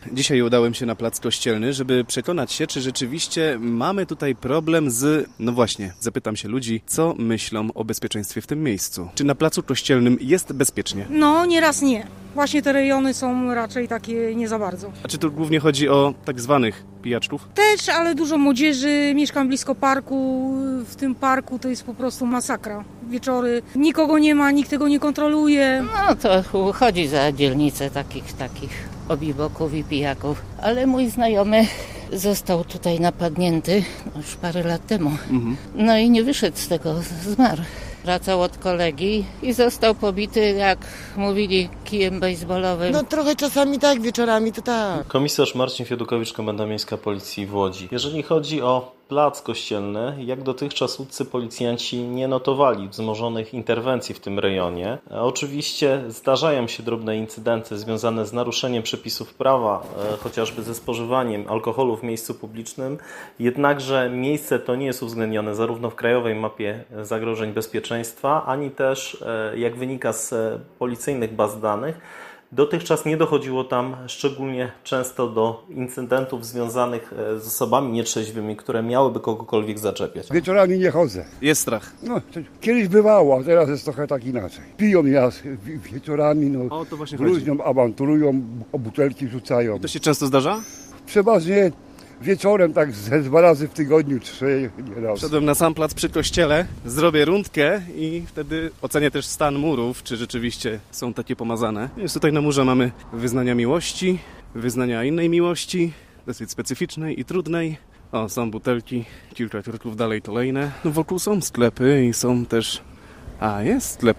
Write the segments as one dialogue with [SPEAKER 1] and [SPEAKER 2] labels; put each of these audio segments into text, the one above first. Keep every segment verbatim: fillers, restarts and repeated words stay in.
[SPEAKER 1] Dzisiaj udałem się na Plac Kościelny, żeby przekonać się, czy rzeczywiście mamy tutaj problem z... No właśnie, zapytam się ludzi, co myślą o bezpieczeństwie w tym miejscu. Czy na Placu Kościelnym jest bezpiecznie?
[SPEAKER 2] No, nieraz nie. Właśnie te rejony są raczej takie nie za bardzo.
[SPEAKER 1] A czy tu głównie chodzi o tak zwanych pijaczków?
[SPEAKER 2] Też, ale dużo młodzieży, mieszkam blisko parku, w tym parku to jest po prostu masakra. Wieczory, nikogo nie ma, nikt tego nie kontroluje.
[SPEAKER 3] No to chodzi za dzielnicę takich, takich obiboków i pijaków, ale mój znajomy został tutaj napadnięty już parę lat temu. Mhm. No i nie wyszedł z tego, zmarł. Wracał od kolegi i został pobity, jak mówili, kijem bejsbolowym.
[SPEAKER 4] No trochę czasami tak, wieczorami to tak.
[SPEAKER 5] Komisarz Marcin Fiedukowicz, Komenda Miejska Policji w Łodzi. Jeżeli chodzi o Plac Kościelny, jak dotychczas łódzcy policjanci nie notowali wzmożonych interwencji w tym rejonie. Oczywiście zdarzają się drobne incydenty związane z naruszeniem przepisów prawa, e, chociażby ze spożywaniem alkoholu w miejscu publicznym, jednakże miejsce to nie jest uwzględnione zarówno w Krajowej Mapie Zagrożeń Bezpieczeństwa, ani też, e, jak wynika z policyjnych baz danych, dotychczas nie dochodziło tam szczególnie często do incydentów związanych z osobami nietrzeźwymi, które miałyby kogokolwiek zaczepiać.
[SPEAKER 6] Wieczorami nie chodzę.
[SPEAKER 1] Jest strach.
[SPEAKER 6] No, kiedyś bywało, a teraz jest trochę tak inaczej. Piją jas wieczorami, no,
[SPEAKER 1] O, to właśnie
[SPEAKER 6] luźnią, awanturują, o butelki rzucają.
[SPEAKER 1] To się często zdarza?
[SPEAKER 6] Przeważnie wieczorem, tak ze dwa razy w tygodniu, trzy, nie raz.
[SPEAKER 1] Wszedłem na sam plac przy kościele, zrobię rundkę i wtedy ocenię też stan murów, czy rzeczywiście są takie pomazane. Więc tutaj na murze mamy wyznania miłości, wyznania innej miłości, dosyć specyficznej i trudnej. O, są butelki, kilka kroków dalej kolejne. No wokół są sklepy i są też... A, jest sklep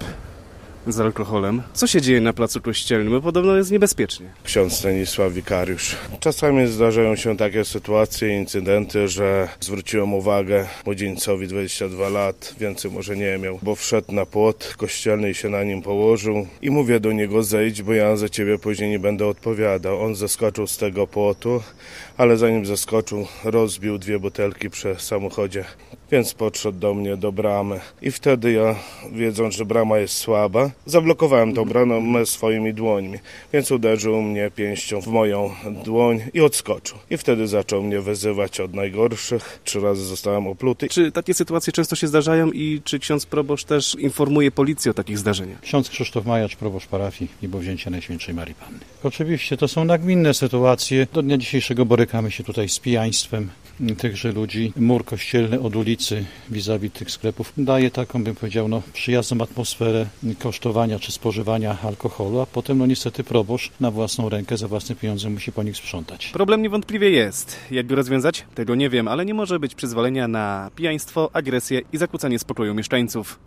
[SPEAKER 1] z alkoholem. Co się dzieje na Placu Kościelnym? Bo podobno jest niebezpiecznie.
[SPEAKER 7] Ksiądz Stanisław Wikariusz. Czasami zdarzają się takie sytuacje, incydenty, że zwróciłem uwagę młodzieńcowi dwadzieścia dwa lat, więcej może nie miał, bo wszedł na płot kościelny i się na nim położył i mówię do niego: zejdź, bo ja za ciebie później nie będę odpowiadał. On zeskoczył z tego płotu, ale zanim zeskoczył, rozbił dwie butelki przy samochodzie, więc podszedł do mnie do bramy i wtedy ja, wiedząc, że brama jest słaba, zablokowałem tą bramę swoimi dłońmi, więc uderzył mnie pięścią w moją dłoń i odskoczył. I wtedy zaczął mnie wyzywać od najgorszych. Trzy razy zostałem opluty.
[SPEAKER 1] Czy takie sytuacje często się zdarzają i czy ksiądz proboszcz też informuje policję o takich zdarzeniach?
[SPEAKER 8] Ksiądz Krzysztof Majacz, proboszcz parafii Niebowzięcia Najświętszej Marii Panny. Oczywiście to są nagminne sytuacje. Do dnia dzisiejszego borykamy się tutaj z pijaństwem tychże ludzi. Mur kościelny od ulicy vis-a-vis tych sklepów daje taką, bym powiedział, no, przyjazną atmosferę kosztowania czy spożywania alkoholu, a potem no niestety proboszcz na własną rękę, za własne pieniądze musi po nich sprzątać.
[SPEAKER 1] Problem niewątpliwie jest. Jak go rozwiązać? Tego nie wiem, ale nie może być przyzwolenia na pijaństwo, agresję i zakłócanie spokoju mieszkańców.